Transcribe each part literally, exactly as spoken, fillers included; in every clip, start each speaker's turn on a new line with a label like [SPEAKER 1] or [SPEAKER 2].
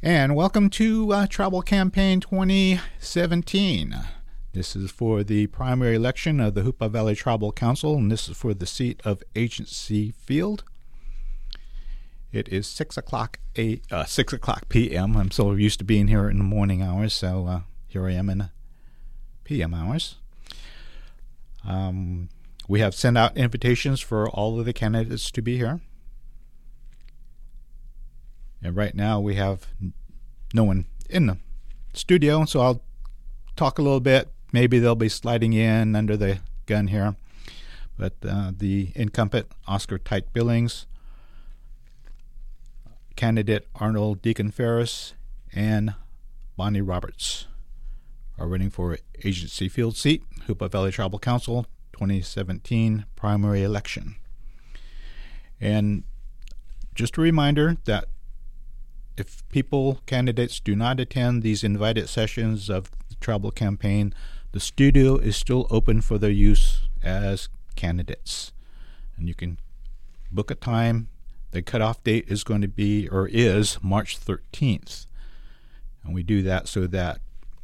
[SPEAKER 1] And welcome to uh, Travel Campaign twenty seventeen. This is for the primary election of the Hoopa Valley Tribal Council, and this is for the seat of Agency Field. It is six o'clock a uh, six o'clock p m. I'm so used to being here in the morning hours, so uh, here I am in the p m hours. Um, we have sent out invitations for all of the candidates to be here. And right now we have no one in the studio, so I'll talk a little bit. Maybe they'll be sliding in under the gun here. But uh, the incumbent, Oscar Tyke Billings, candidate Arnold Deacon Ferris, and Bonnie Roberts are running for Agency Field seat, Hoopa Valley Tribal Council twenty seventeen primary election. And just a reminder that if people, candidates, do not attend these invited sessions of the tribal campaign, the studio is still open for their use as candidates. And you can book a time. The cutoff date is going to be, or is, March thirteenth. And we do that so that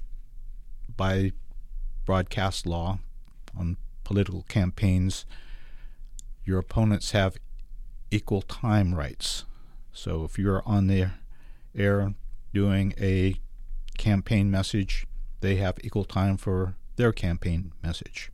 [SPEAKER 1] by broadcast law on political campaigns, your opponents have equal time rights. So if you're on the air doing a campaign message, they have equal time for their campaign message.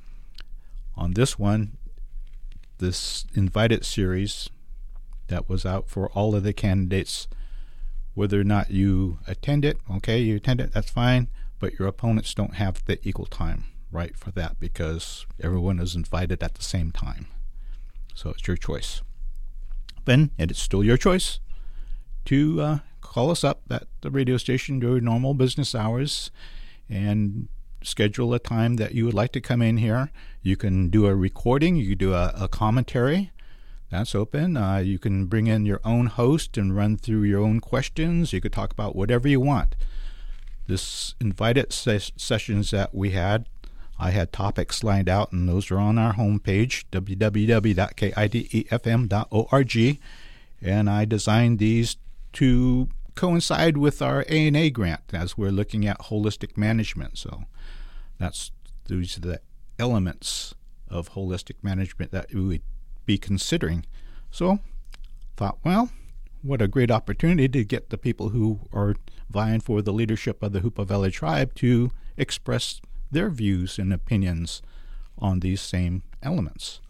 [SPEAKER 1] On this one, this invited series that was out for all of the candidates, whether or not you attend it, okay, you attend it, that's fine, but your opponents don't have the equal time right for that because everyone is invited at the same time. So it's your choice. Then, and it's still your choice to uh, call us up at the radio station during normal business hours and schedule a time that you would like to come in here. You can do a recording, you can do a, a commentary. That's open. Uh, you can bring in your own host and run through your own questions. You could talk about whatever you want. This invited ses- sessions that we had, I had topics lined out, and those are on our homepage, w w w dot k i d e f m dot org. And I designed these to coincide with our A and A grant as we're looking at holistic management. So that's these are the elements of holistic management that we would be considering. So thought, well, what a great opportunity to get the people who are vying for the leadership of the Hoopa Valley Tribe to express their views and opinions on these same elements.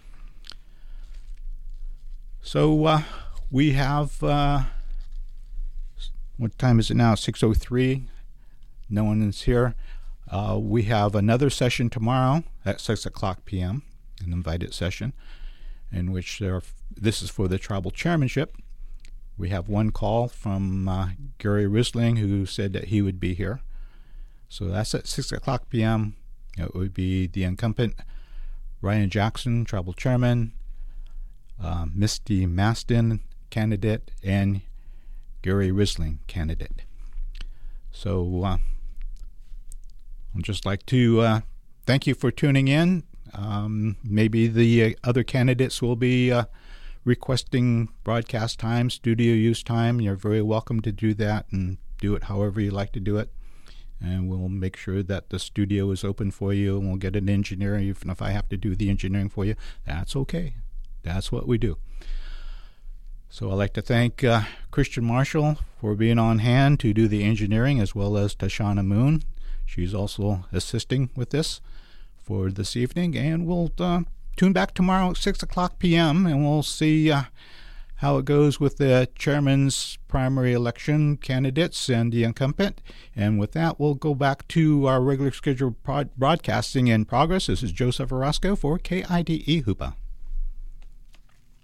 [SPEAKER 1] So uh, we have, uh, what time is it now? six oh three. No one is here. Uh, we have another session tomorrow at six o'clock p m, an invited session, in which there are, this is for the tribal chairmanship. We have one call from uh, Gary Risling, who said that he would be here. So that's at six o'clock p m It would be the incumbent Ryan Jackson, tribal chairman, uh, Misty Maston, candidate, and Gary Risling, candidate. So uh, I'd just like to uh, thank you for tuning in. Um, maybe the uh, other candidates will be uh, requesting broadcast time, studio use time. You're very welcome to do that and do it however you like to do it. And we'll make sure that the studio is open for you, and we'll get an engineer. Even if I have to do the engineering for you, that's okay. That's what we do. So I'd like to thank uh, Christian Marshall for being on hand to do the engineering, as well as Tashana Moon. She's also assisting with this for this evening. And we'll uh, tune back tomorrow at six o'clock p m, and we'll see uh, how it goes with the chairman's primary election candidates and the incumbent. And with that, we'll go back to our regular scheduled prod- broadcasting in progress. This is Joseph Orozco for K I D E Hoopa.